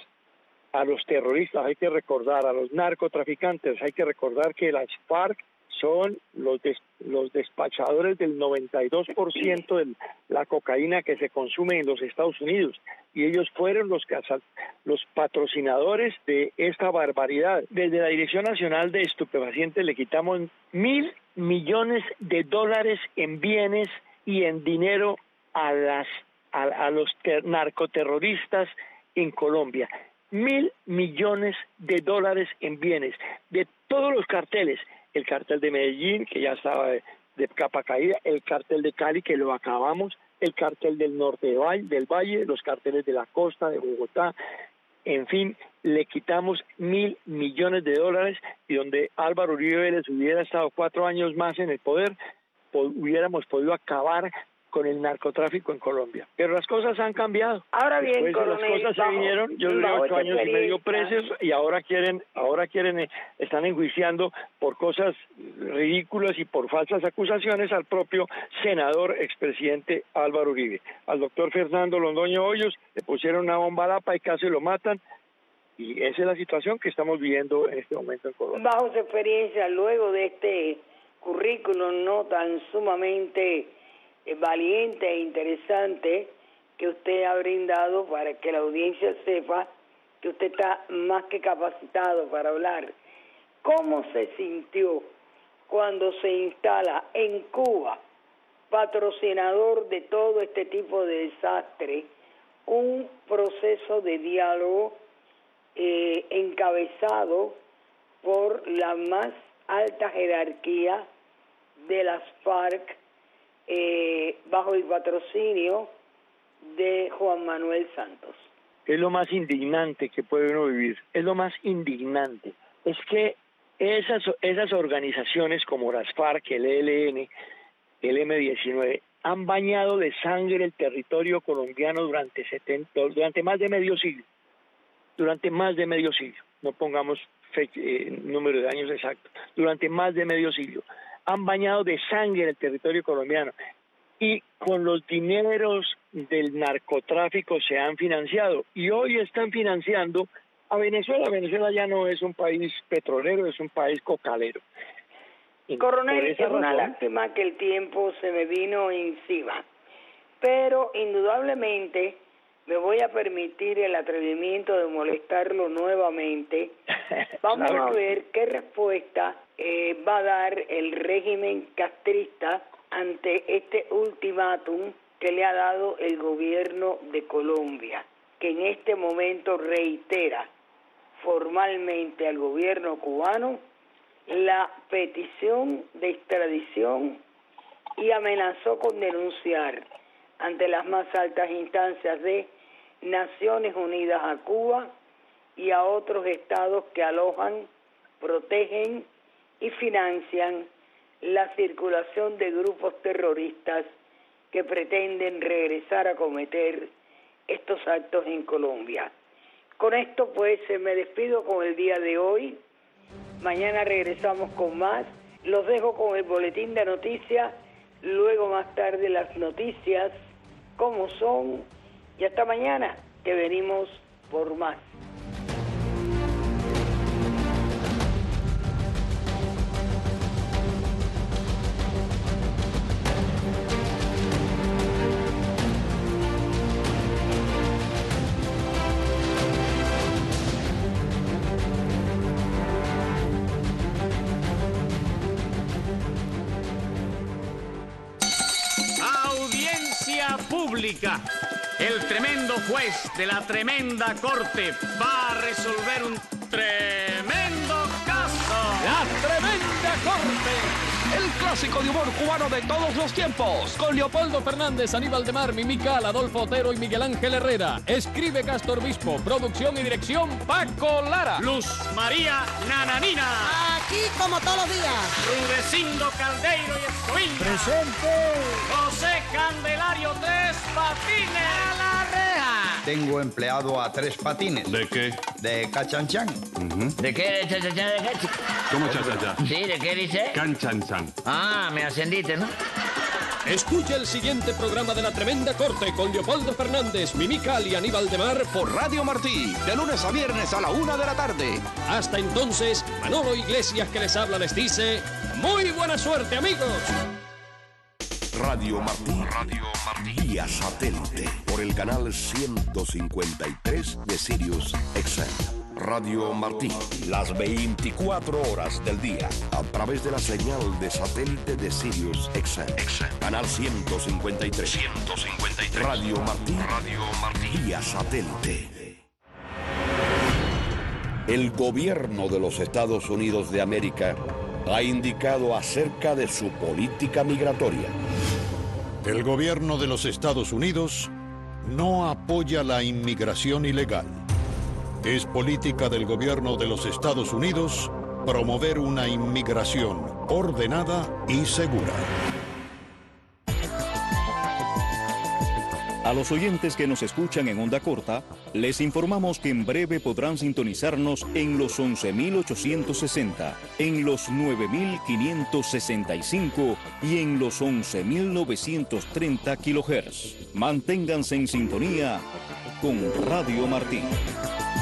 Speaker 8: hay que recordar, a los narcotraficantes, hay que recordar que las FARC son los despachadores del 92% de la cocaína que se consume en los Estados Unidos, y ellos fueron los patrocinadores de esta barbaridad. Desde la Dirección Nacional de Estupefacientes le quitamos $1.000 millones en bienes y en dinero a los narcoterroristas en Colombia. $1.000 millones en bienes de todos los carteles. El cartel de Medellín, que ya estaba de capa caída, el cartel de Cali, que lo acabamos, el cartel del norte del Valle, los carteles de la costa, de Bogotá. En fin, le quitamos $1.000 millones, y donde Álvaro Uribe Vélez hubiera estado 4 años más en el poder, hubiéramos podido acabar con el narcotráfico en Colombia. Pero las cosas han cambiado.
Speaker 2: Ahora bien,
Speaker 8: después
Speaker 2: coronel,
Speaker 8: las cosas se vinieron, yo duré 8 años y medio presos, y ahora están enjuiciando por cosas ridículas y por falsas acusaciones al propio senador expresidente Álvaro Uribe. Al doctor Fernando Londoño Hoyos le pusieron una bomba a lapa y casi lo matan, y esa es la situación que estamos viviendo en este momento en Colombia.
Speaker 2: Bajo su experiencia, luego de este currículum no tan sumamente valiente e interesante que usted ha brindado, para que la audiencia sepa que usted está más que capacitado para hablar, ¿cómo se sintió cuando se instala en Cuba, patrocinador de todo este tipo de desastre, un proceso de diálogo encabezado por la más alta jerarquía de las FARC, bajo el patrocinio de Juan Manuel Santos?
Speaker 8: Es lo más indignante que puede uno vivir, es lo más indignante. Es que esas organizaciones como las FARC, el ELN, el M-19, han bañado de sangre el territorio colombiano durante más de medio siglo. Durante más de medio siglo, no pongamos número de años exacto, durante más de medio siglo. Han bañado de sangre el territorio colombiano y con los dineros del narcotráfico se han financiado y hoy están financiando a Venezuela. Venezuela ya no es un país petrolero, es un país cocalero.
Speaker 2: Coronel, es una lástima que el tiempo se me vino encima, pero indudablemente me voy a permitir el atrevimiento de molestarlo nuevamente. Vamos a ver qué respuesta va a dar el régimen castrista ante este ultimátum que le ha dado el gobierno de Colombia, que en este momento reitera formalmente al gobierno cubano la petición de extradición y amenazó con denunciar ante las más altas instancias de Naciones Unidas a Cuba y a otros estados que alojan, protegen y financian la circulación de grupos terroristas que pretenden regresar a cometer estos actos en Colombia. Con esto pues me despido con el día de hoy. Mañana regresamos con más. Los dejo con el boletín de noticias, luego más tarde las noticias como son y hasta mañana que venimos por más.
Speaker 9: Pública. El tremendo juez de la tremenda corte va a resolver un tremendo caso.
Speaker 10: La Tremenda Corte. El clásico de humor cubano de todos los tiempos.
Speaker 11: Con Leopoldo Fernández, Aníbal de Mar, Mimical, Adolfo Otero y Miguel Ángel Herrera. Escribe Castor Bispo. Producción y dirección Paco Lara.
Speaker 9: Luz María Nananina.
Speaker 12: Aquí como todos los días.
Speaker 9: Rudecindo Caldeiro y Escoviña.
Speaker 12: Presente.
Speaker 9: José Candelario Tres Patines.
Speaker 12: A la reja.
Speaker 13: Tengo empleado a Tres Patines.
Speaker 14: ¿De qué?
Speaker 13: De Cachanchan.
Speaker 15: ¿De qué?
Speaker 14: ¿Cómo chachachá?
Speaker 15: Sí, ¿de qué dice?
Speaker 14: Canchanchan.
Speaker 15: Ah, me ascendiste, ¿no?
Speaker 11: Escucha el siguiente programa de La Tremenda Corte con Leopoldo Fernández, Mimical y Aníbal de Mar
Speaker 10: Por Radio Martí, de lunes a viernes a la 1 de la tarde.
Speaker 11: Hasta entonces, Manolo Iglesias que les habla les dice muy buena suerte, amigos.
Speaker 5: Radio Martí. Vía satélite por el canal 153 de Sirius XM. Radio Martí, las 24 horas del día, a través de la señal de satélite de Sirius XM. Canal 153. Radio Martí. Vía satélite. El gobierno de los Estados Unidos de América ha indicado acerca de su política migratoria.
Speaker 16: El gobierno de los Estados Unidos no apoya la inmigración ilegal. Es política del gobierno de los Estados Unidos promover una inmigración ordenada y segura.
Speaker 4: A los oyentes que nos escuchan en onda corta, les informamos que en breve podrán sintonizarnos en los 11.860, en los 9.565 y en los 11.930 kHz. Manténganse en sintonía con Radio Martí.